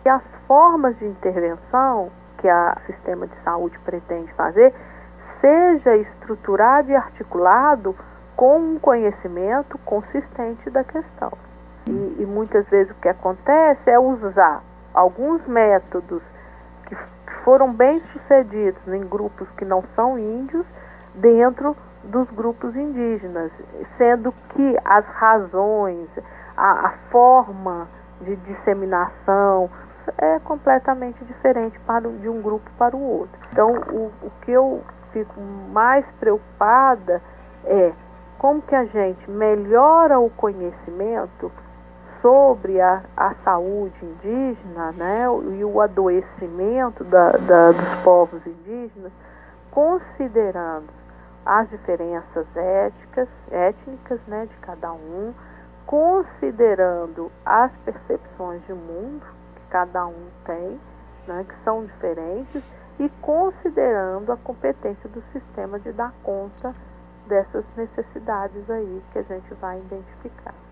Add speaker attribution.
Speaker 1: que as formas de intervenção que o sistema de saúde pretende fazer seja estruturado e articulado com um conhecimento consistente da questão. E muitas vezes o que acontece é usar alguns métodos que foram bem sucedidos em grupos que não são índios dentro dos grupos indígenas, sendo que as razões, a forma de disseminação é completamente diferente de um grupo para o outro. Então, o que eu fico mais preocupada é como que a gente melhora o conhecimento sobre a saúde indígena, né, e o adoecimento dos povos indígenas, considerando as diferenças étnicas, né, de cada um, considerando as percepções de mundo que cada um tem, né, que são diferentes, e considerando a competência do sistema de dar conta dessas necessidades aí que a gente vai identificar.